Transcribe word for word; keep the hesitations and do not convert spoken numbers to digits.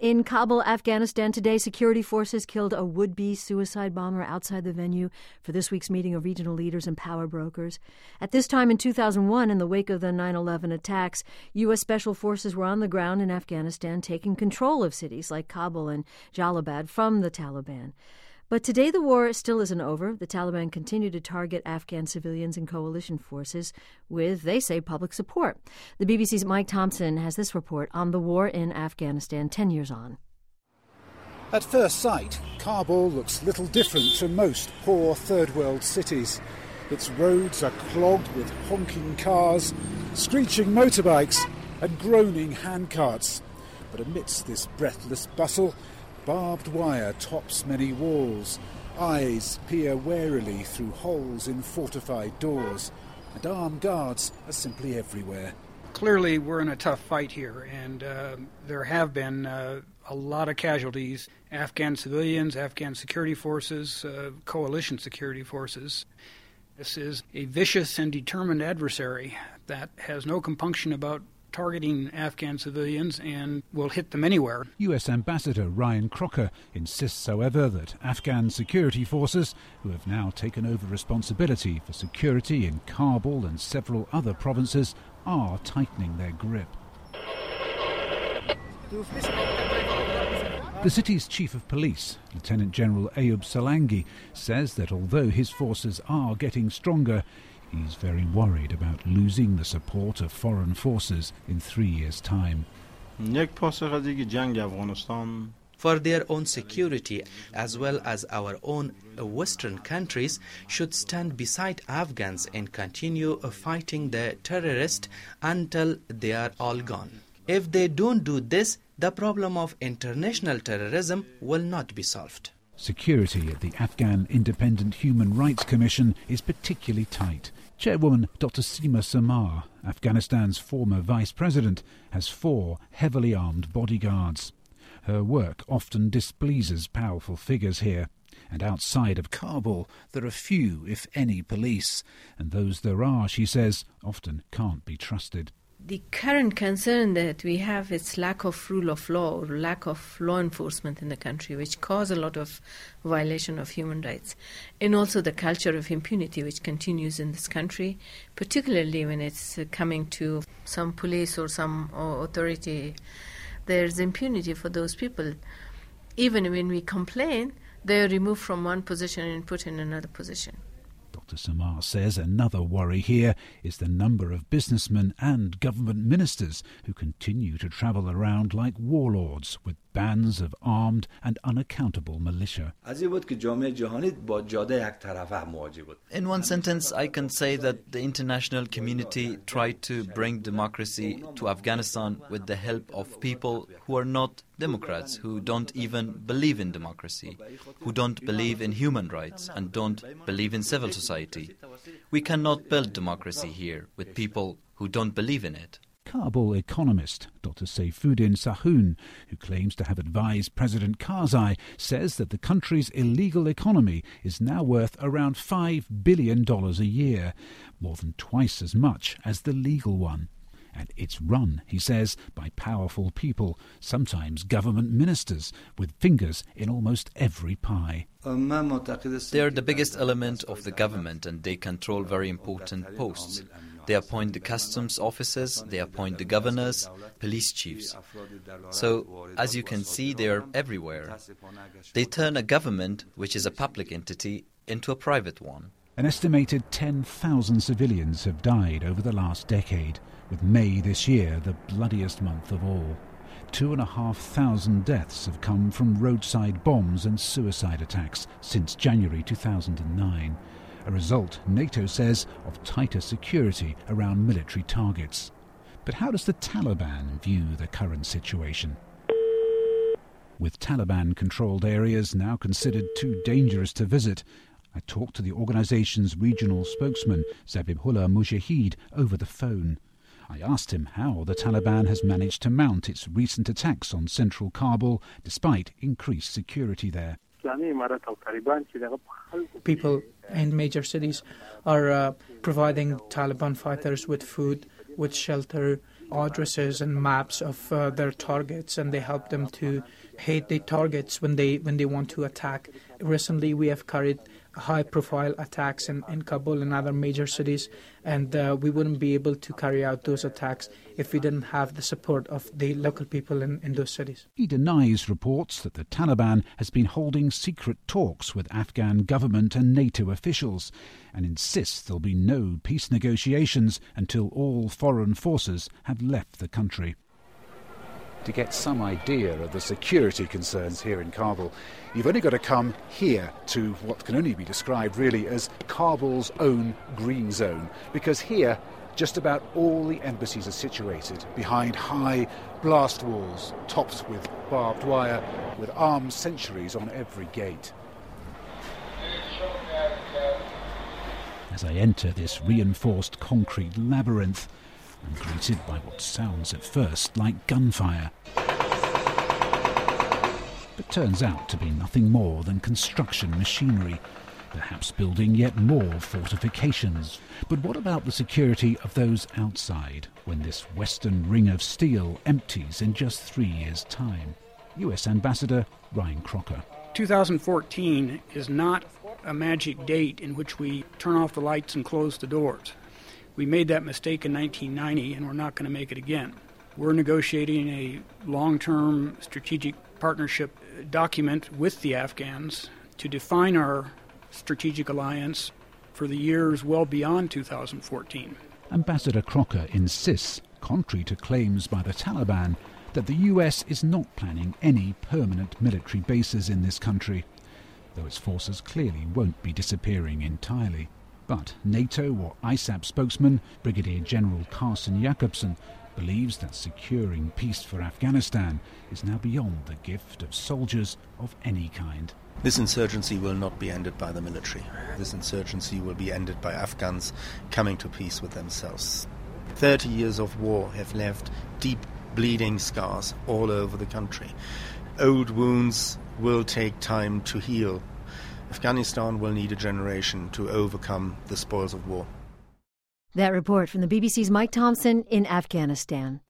In Kabul, Afghanistan today, security forces killed a would-be suicide bomber outside the venue for this week's meeting of regional leaders and power brokers. At this time in two thousand one, in the wake of the nine eleven attacks, U S Special Forces were on the ground in Afghanistan taking control of cities like Kabul and Jalalabad from the Taliban. But today the war still isn't over. The Taliban continue to target Afghan civilians and coalition forces with, they say, public support. The B B C's Mike Thompson has this report on the war in Afghanistan ten years on. At first sight, Kabul looks little different to most poor third-world cities. Its roads are clogged with honking cars, screeching motorbikes and groaning handcarts. But amidst this breathless bustle, barbed wire tops many walls, eyes peer warily through holes in fortified doors, and armed guards are simply everywhere. Clearly we're in a tough fight here, and uh, there have been uh, a lot of casualties. Afghan civilians, Afghan security forces, uh, coalition security forces. This is a vicious and determined adversary that has no compunction about targeting Afghan civilians and will hit them anywhere. U S Ambassador Ryan Crocker insists, however, that Afghan security forces, who have now taken over responsibility for security in Kabul and several other provinces, are tightening their grip. The city's chief of police, Lieutenant General Ayub Salangi, says that although his forces are getting stronger, he's very worried about losing the support of foreign forces in three years' time. For their own security, as well as our own Western countries, should stand beside Afghans and continue fighting the terrorists until they are all gone. If they don't do this, the problem of international terrorism will not be solved. Security at the Afghan Independent Human Rights Commission is particularly tight. Chairwoman Doctor Seema Samar, Afghanistan's former vice president, has four heavily armed bodyguards. Her work often displeases powerful figures here. And outside of Kabul, there are few, if any, police. And those there are, she says, often can't be trusted. The current concern that we have is lack of rule of law or lack of law enforcement in the country, which cause a lot of violation of human rights. And also the culture of impunity which continues in this country, particularly when it's coming to some police or some authority. There's impunity for those people. Even when we complain, they're removed from one position and put in another position. Doctor Samar says another worry here is the number of businessmen and government ministers who continue to travel around like warlords with bands of armed and unaccountable militia. In one sentence, I can say that the international community tried to bring democracy to Afghanistan with the help of people who are not Democrats, who don't even believe in democracy, who don't believe in human rights and don't believe in civil society. We cannot build democracy here with people who don't believe in it. Kabul economist Doctor Saifuddin Sahun, who claims to have advised President Karzai, says that the country's illegal economy is now worth around five billion dollars a year, more than twice as much as the legal one. And it's run, he says, by powerful people, sometimes government ministers, with fingers in almost every pie. They are the biggest element of the government and they control very important posts. They appoint the customs officers, they appoint the governors, police chiefs. So, as you can see, they are everywhere. They turn a government, which is a public entity, into a private one. An estimated ten thousand civilians have died over the last decade, with May this year the bloodiest month of all. Two and a half thousand deaths have come from roadside bombs and suicide attacks since January two thousand nine. A result, NATO says, of tighter security around military targets. But how does the Taliban view the current situation? With Taliban-controlled areas now considered too dangerous to visit, I talked to the organisation's regional spokesman, Zabihullah Mujahid, over the phone. I asked him how the Taliban has managed to mount its recent attacks on central Kabul despite increased security there. People in major cities are uh, providing Taliban fighters with food, with shelter, addresses and maps of uh, their targets, and they help them to hit the targets when they when they want to attack. Recently, we have carried high-profile attacks in, in Kabul and other major cities, and uh, we wouldn't be able to carry out those attacks if we didn't have the support of the local people in, in those cities. He denies reports that the Taliban has been holding secret talks with Afghan government and NATO officials, and insists there'll be no peace negotiations until all foreign forces have left the country. To get some idea of the security concerns here in Kabul, you've only got to come here to what can only be described really as Kabul's own green zone, because here just about all the embassies are situated behind high blast walls topped with barbed wire, with armed sentries on every gate. As I enter this reinforced concrete labyrinth, I'm greeted by what sounds at first like gunfire, but turns out to be nothing more than construction machinery, perhaps building yet more fortifications. But what about the security of those outside when this western ring of steel empties in just three years' time? U S Ambassador Ryan Crocker. two thousand fourteen is not a magic date in which we turn off the lights and close the doors. We made that mistake in nineteen ninety, and we're not going to make it again. We're negotiating a long-term strategic partnership document with the Afghans to define our strategic alliance for the years well beyond two thousand fourteen. Ambassador Crocker insists, contrary to claims by the Taliban, that the U S is not planning any permanent military bases in this country, though its forces clearly won't be disappearing entirely. But NATO or I SAP spokesman Brigadier General Carsten Jacobsen believes that securing peace for Afghanistan is now beyond the gift of soldiers of any kind. This insurgency will not be ended by the military. This insurgency will be ended by Afghans coming to peace with themselves. Thirty years of war have left deep bleeding scars all over the country. Old wounds will take time to heal. Afghanistan will need a generation to overcome the spoils of war. That report from the B B C's Mike Thompson in Afghanistan.